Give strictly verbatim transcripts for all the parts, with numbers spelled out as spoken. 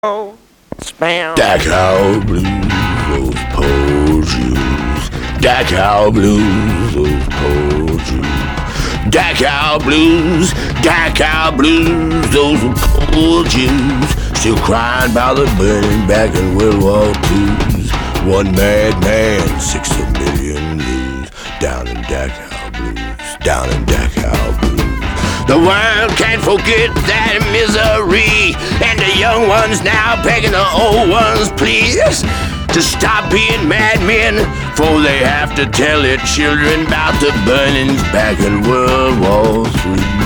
Oh, spam. Dachau blues, those poor Jews. Dachau blues, those poor Jews. Dachau blues, Dachau blues, those poor Jews. Still crying about the burning back in World War Two's. One mad man, six a million blues. Down in Dachau blues, down in Dachau blues. The world can't forget that misery, and the young ones now begging the old ones, please, to stop being madmen, for they have to tell their children about the burnings back in World War Three.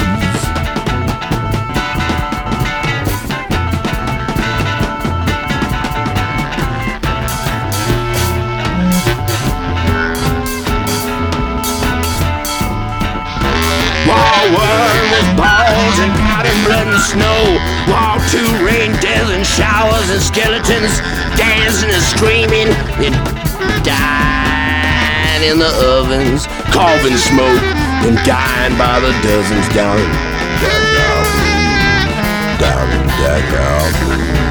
One with balls and powder, blood and snow. Wall two, rain, death and showers and skeletons dancing and screaming and dying in the ovens, carving smoke and dying by the dozens down in Dachau blues, down in Dachau blues.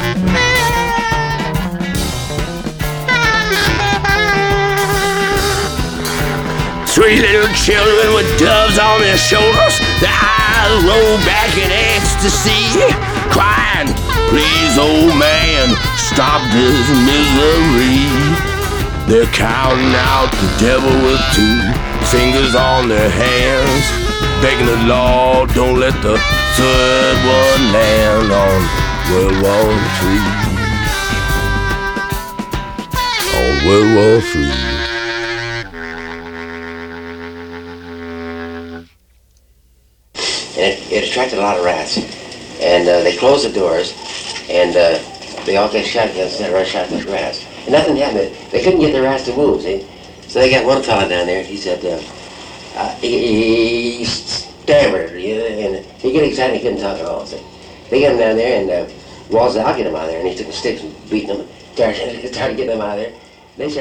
Three little children with doves on their shoulders, their eyes roll back in ecstasy, crying, please, old man, stop this misery. They're counting out the devil with two fingers on their hands, begging the Lord, don't let the third one land on World War Three. On World War Three. And it, it attracted a lot of rats. And uh, they closed the doors, and uh, they all get shotguns and run shot at the rats. And nothing happened. They couldn't get the rats to move, see? So they got one fella down there, he said, uh, uh, he, he stammered, you know, and he got excited, he couldn't talk at all, see? They got him down there, and uh, Wall said, I'll get him out of there. And he took the sticks and beat them, started, started getting them out of there. They said,